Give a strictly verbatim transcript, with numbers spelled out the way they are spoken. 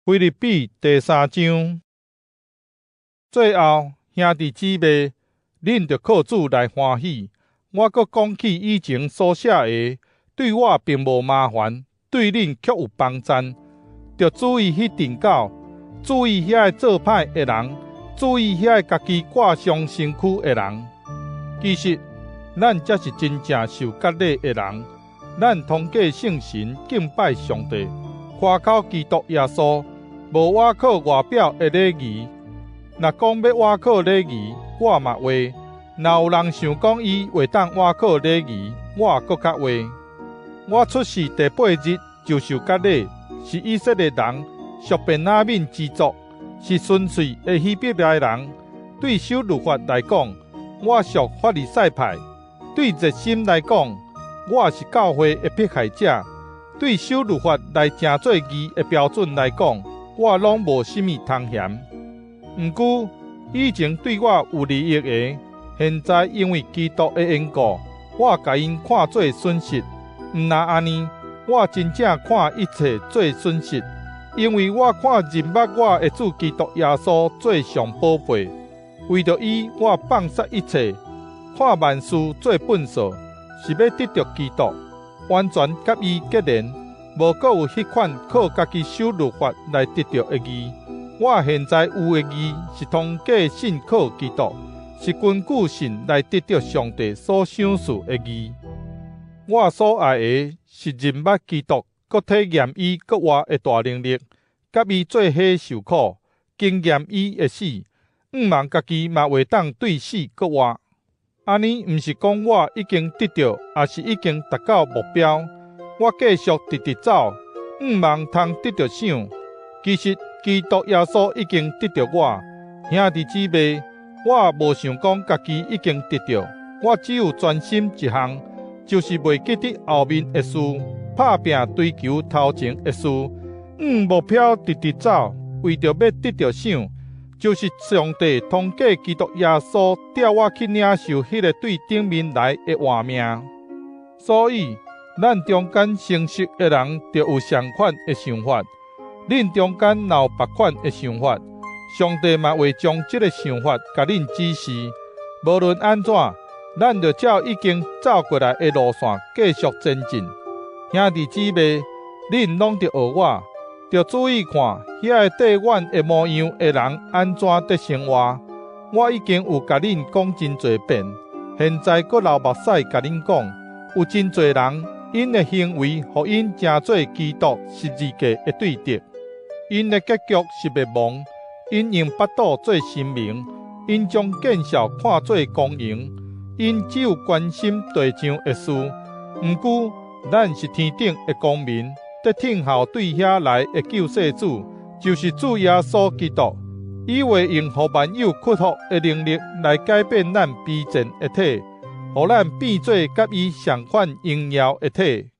腓立比第三章。最后，兄弟姊妹，恁着靠主来欢喜。我阁讲起以前所写的，对我并无麻烦，对恁却有帮赞。着注意迄阵狗，注意遐个做歹的人，注意遐个家己挂上身躯的人。其实，咱才是真正受割礼的人。咱通过圣神敬拜上帝，夸口基督耶稣。无倚靠外表的礼仪，若讲要倚靠礼仪，我嘛话；若有人想讲伊袂当倚靠礼仪，我搁较话。我出世第八日就受割礼，是以色列人，属便雅悯之族，是纯粹的希伯来人。对守律法来讲，我属法利赛派；对热心来讲，我是教会的迫害者；对守律法来正做义的标准来讲，我拢无甚物通嫌。毋过，以前对我有利益的，现在因为基督的缘故，我甲因看做损失。毋若安尼，我真正看一切做损失，因为我看认捌我的主基督耶稣做上宝贝。为着伊，我放下一切，看万事做粪扫，是要得着基督，完全甲伊结连。无阁有迄款靠家己守律法来得到的义。我现在有的义是通过信靠基督，是根据信来得到上帝所赏赐的义。我所爱的是认捌基督，搁体验伊搁活的大能力，甲伊做伙受苦，经验伊的死，毋茫家己嘛袂当对死搁活。安尼毋是讲我已经得到，也是已经达到目标。我继续直直走，毋茫通得着啥。其实基督耶稣已经得着我，兄弟姊妹，我无想讲家己已经得着，我只有专心一项，就是袂记得后面的事，拍拼追求头前的事，向目标直直走，为着要得着啥，就是上帝通过基督耶稣调我去领受迄个对顶面来的活命。所以，咱中间成熟的人，就有相款的想法；恁中间若有别款的想法，上帝嘛会将这个想法甲恁指示。无论安怎，咱就照已经走过来的路线继续前进。兄弟姊妹，恁拢着学我，着注意看遐个地远的模样的人安怎得生活。我已经有甲恁讲真侪遍，现在阁流目屎甲恁讲，有真侪人。因的行为，互因成做基督十字架的对敌。因的结局是灭亡。因用巴肚做神明，因将见效看做公营。因只有关心地上的事。毋过，咱是天顶的公民，得听候对遐来的救世主，就是主耶稣基督。伊会用互万有屈服的能力来改变咱卑贱的体。互咱变做甲伊相反荣耀的体。